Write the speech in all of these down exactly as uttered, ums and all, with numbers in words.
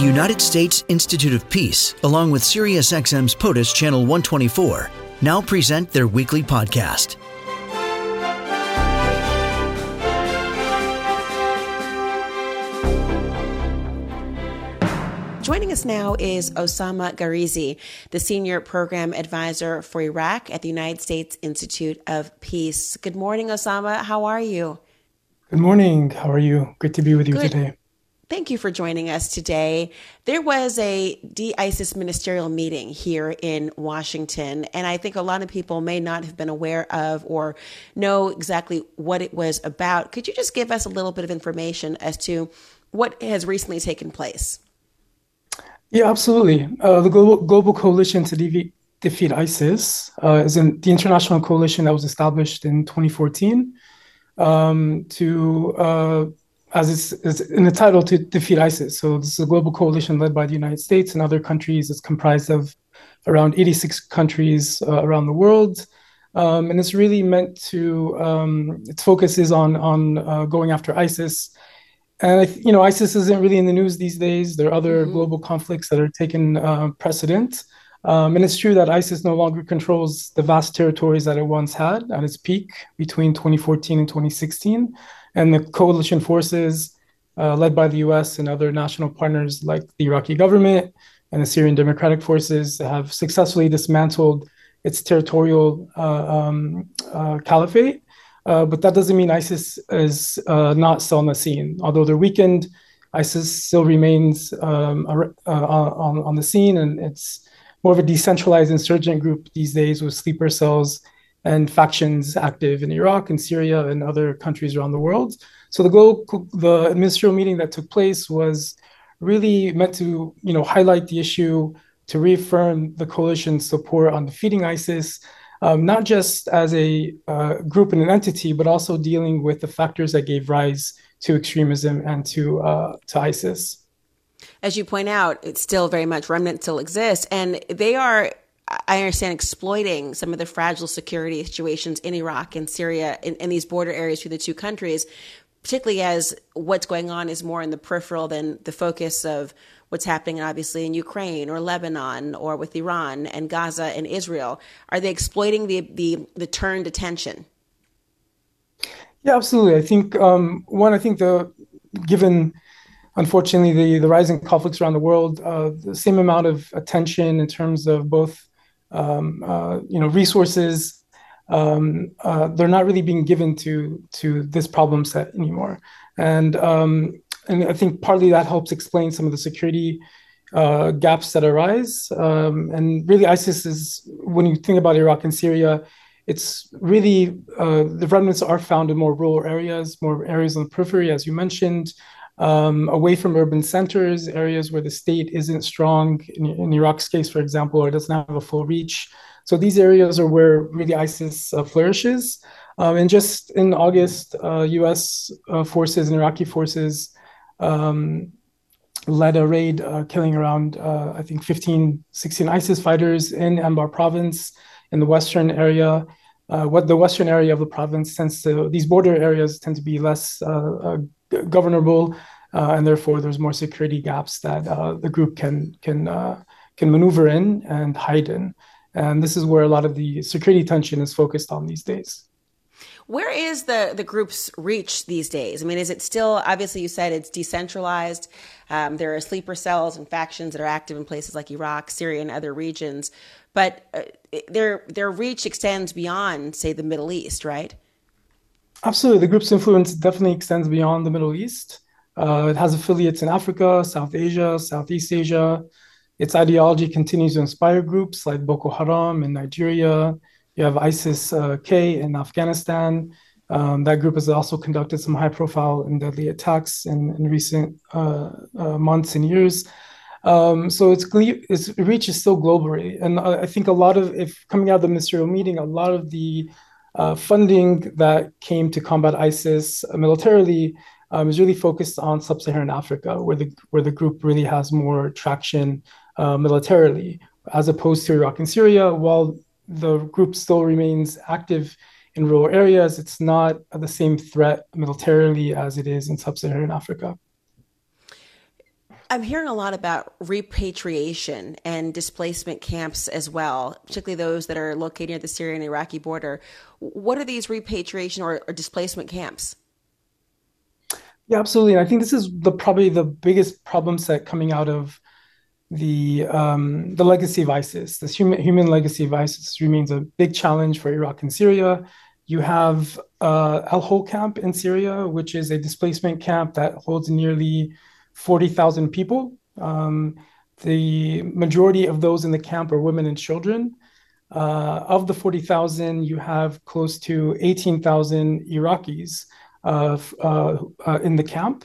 United States Institute of Peace, along with SiriusXM's POTUS Channel one twenty-four, now present their weekly podcast. Joining us now is Osama Gharizi, the Senior Program Advisor for Iraq at the United States Institute of Peace. Good morning, Osama. How are you? Good morning. How are you? Good to be with you Good. today. Thank you for joining us today. There was a de-ISIS ministerial meeting here in Washington, and I think a lot of people may not have been aware of or know exactly what it was about. Could you just give us a little bit of information as to what has recently taken place? Yeah, absolutely. Uh, the Global, Global Coalition to Defeat, defeat ISIS uh, is in, the international coalition that was established in twenty fourteen um, to, uh, as it's, it's in the title, to defeat ISIS. So this is a global coalition led by the United States and other countries. It's comprised of around eighty-six countries uh, around the world. Um, and it's really meant to, um, its focus is on, on uh, going after ISIS. And, you know, ISIS isn't really in the news these days. There are other mm-hmm. global conflicts that are taking uh, precedent. Um, and it's true that ISIS no longer controls the vast territories that it once had at its peak between twenty fourteen and twenty sixteen. And the coalition forces uh, led by the U S and other national partners like the Iraqi government and the Syrian Democratic Forces have successfully dismantled its territorial uh, um, uh, caliphate. Uh, but that doesn't mean ISIS is uh, not still on the scene. Although they're weakened, ISIS still remains um, uh, on, on the scene, and it's more of a decentralized insurgent group these days with sleeper cells and factions active in Iraq and Syria and other countries around the world. So the global, the ministerial meeting that took place was really meant to, you know, highlight the issue, to reaffirm the coalition's support on defeating ISIS. Um, not just as a uh, group and an entity, but also dealing with the factors that gave rise to extremism and to uh, to ISIS. As you point out, it's still very much remnants still exist, and they are, I understand, exploiting some of the fragile security situations in Iraq and Syria in, in these border areas between the two countries, particularly as what's going on is more in the peripheral than the focus of what's happening obviously in Ukraine or Lebanon or with Iran and Gaza and Israel. Are they exploiting the the, the turned attention? Yeah, absolutely. I think, um, one, I think the given, unfortunately, the, the rising conflicts around the world, uh, the same amount of attention in terms of both, um, uh, you know, resources, um, uh, they're not really being given to, to this problem set anymore. And um, And I think partly that helps explain some of the security uh, gaps that arise. Um, and really, ISIS is, when you think about Iraq and Syria, it's really, uh, the remnants are found in more rural areas, more areas on the periphery, as you mentioned, um, away from urban centers, areas where the state isn't strong, in, in Iraq's case, for example, or doesn't have a full reach. So these areas are where really ISIS uh, flourishes. Um, and just in August, uh, U S uh, forces and Iraqi forces Um, led a raid uh, killing around, uh, I think, fifteen, sixteen ISIS fighters in Anbar province in the western area. Uh, what the western area of the province tends to, these border areas tend to be less uh, uh, governable, uh, and therefore there's more security gaps that uh, the group can can uh, can maneuver in and hide in. And this is where a lot of the security tension is focused on these days. Where is the, the group's reach these days? I mean, is it still, obviously you said it's decentralized. Um, there are sleeper cells and factions that are active in places like Iraq, Syria, and other regions. But uh, their their reach extends beyond, say, the Middle East, right? Absolutely. The group's influence definitely extends beyond the Middle East. Uh, it has affiliates in Africa, South Asia, Southeast Asia. Its ideology continues to inspire groups like Boko Haram in Nigeria. You have ISIS-K uh, in Afghanistan. Um, that group has also conducted some high-profile and deadly attacks in, in recent uh, uh, months and years. Um, so its, its reach is still globally. And I think a lot of, if coming out of the ministerial meeting, a lot of the uh, funding that came to combat ISIS militarily um, is really focused on sub-Saharan Africa, where the, where the group really has more traction uh, militarily, as opposed to Iraq and Syria. While the group still remains active in rural areas, it's not the same threat militarily as it is in sub-Saharan Africa. I'm hearing a lot about repatriation and displacement camps as well, particularly those that are located near the Syrian and Iraqi border. What are these repatriation or, or displacement camps? Yeah, absolutely. And I think this is the probably the biggest problem set coming out of the um, the legacy of ISIS. This human human legacy of ISIS remains a big challenge for Iraq and Syria. You have uh, Al Hol camp in Syria, which is a displacement camp that holds nearly forty thousand people. Um, the majority of those in the camp are women and children. Uh, of the forty thousand, you have close to eighteen thousand Iraqis uh, uh, uh, in the camp.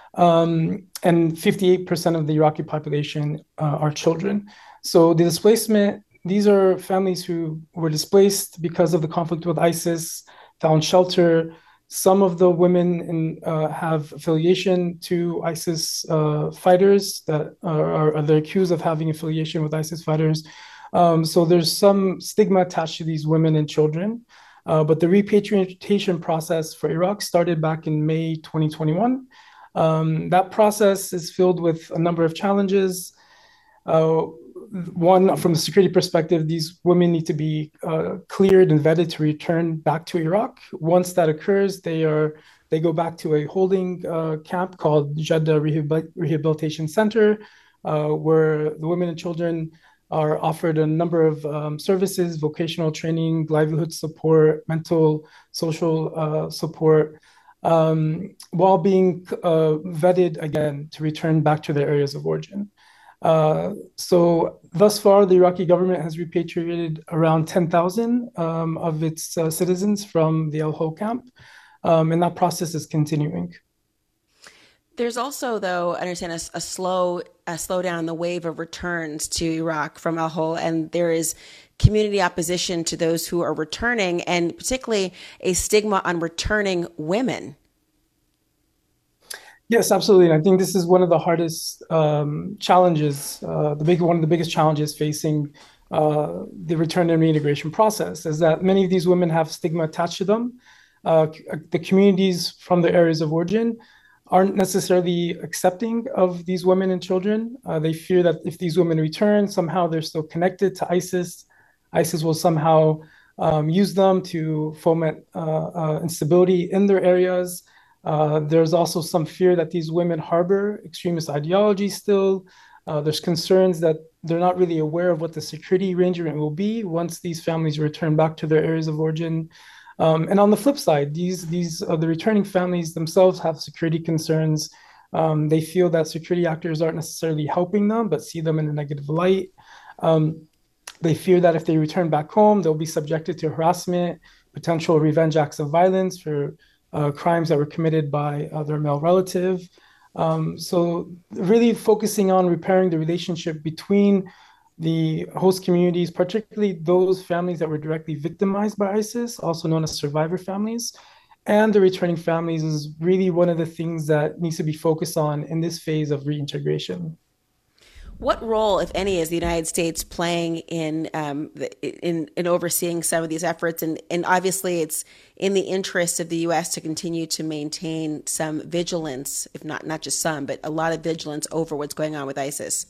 Um, and fifty-eight percent of the Iraqi population uh, are children. So the displacement, these are families who were displaced because of the conflict with ISIS, found shelter. Some of the women in, uh, have affiliation to ISIS uh, fighters that are, are they're accused of having affiliation with ISIS fighters. Um, so there's some stigma attached to these women and children. Uh, but the repatriation process for Iraq started back in May twenty twenty-one. Um, that process is filled with a number of challenges. Uh, one, from the security perspective, these women need to be uh, cleared and vetted to return back to Iraq. Once that occurs, they are they go back to a holding uh, camp called Jeddah Rehabil- Rehabilitation Center, uh, where the women and children are offered a number of um, services, vocational training, livelihood support, mental, social uh, support, Um, while being uh, vetted again to return back to their areas of origin. Uh, so thus far, the Iraqi government has repatriated around ten thousand um, of its uh, citizens from the Al Hol camp, um, and that process is continuing. There's also, though, I understand a, a slow a slowdown in the wave of returns to Iraq from Al Hol, and there is community opposition to those who are returning, and particularly a stigma on returning women. Yes, absolutely. And I think this is one of the hardest um, challenges, uh, the big one of the biggest challenges facing uh, the return and reintegration process is that many of these women have stigma attached to them. Uh, the communities from their areas of origin aren't necessarily accepting of these women and children. Uh, they fear that if these women return, somehow they're still connected to ISIS. ISIS will somehow um, use them to foment uh, uh, instability in their areas. Uh, there's also some fear that these women harbor extremist ideology still. Uh, there's concerns that they're not really aware of what the security arrangement will be once these families return back to their areas of origin. Um, and on the flip side, these these uh, the returning families themselves have security concerns. Um, they feel that security actors aren't necessarily helping them, but see them in a negative light. Um, they fear that if they return back home, they'll be subjected to harassment, potential revenge acts of violence for uh, crimes that were committed by uh, their male relative. Um, so really focusing on repairing the relationship between the host communities, particularly those families that were directly victimized by ISIS, also known as survivor families, and the returning families is really one of the things that needs to be focused on in this phase of reintegration. What role, if any, is the United States playing in um, in, in overseeing some of these efforts? And, and obviously it's in the interest of the U S to continue to maintain some vigilance, if not not just some, but a lot of vigilance over what's going on with ISIS.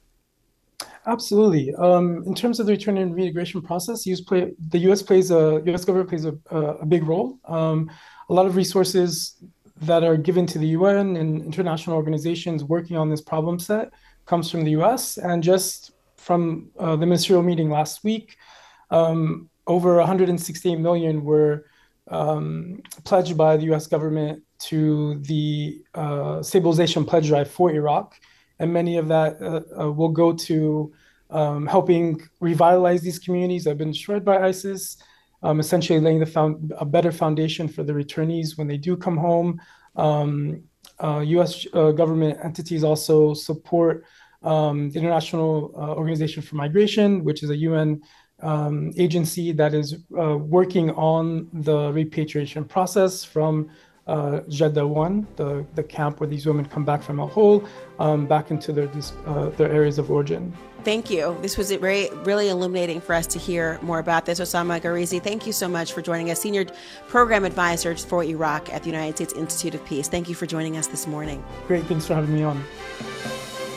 Absolutely. Um, in terms of the return and reintegration process, U S play, the U S plays a U S government plays a, a big role. Um, a lot of resources that are given to the U N and international organizations working on this problem set comes from the U S. And just from uh, the ministerial meeting last week, um, over one hundred sixty-eight million were um, pledged by the U S government to the uh, stabilization pledge drive for Iraq. And many of that uh, uh, will go to um, helping revitalize these communities that have been destroyed by ISIS, um, essentially laying the found, a better foundation for the returnees when they do come home. Um, uh, U S uh, government entities also support um, the International uh, Organization for Migration, which is a U N um, agency that is uh, working on the repatriation process from Uh, Jeddah one, the, the camp where these women come back from Al Hol, um, back into their uh, their areas of origin. Thank you. This was very, really illuminating for us to hear more about this. Osama Gharizi, thank you so much for joining us, Senior Program Advisor for Iraq at the United States Institute of Peace. Thank you for joining us this morning. Great. Thanks for having me on.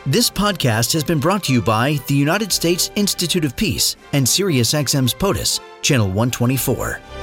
This podcast has been brought to you by the United States Institute of Peace and SiriusXM's POTUS, Channel one twenty-four.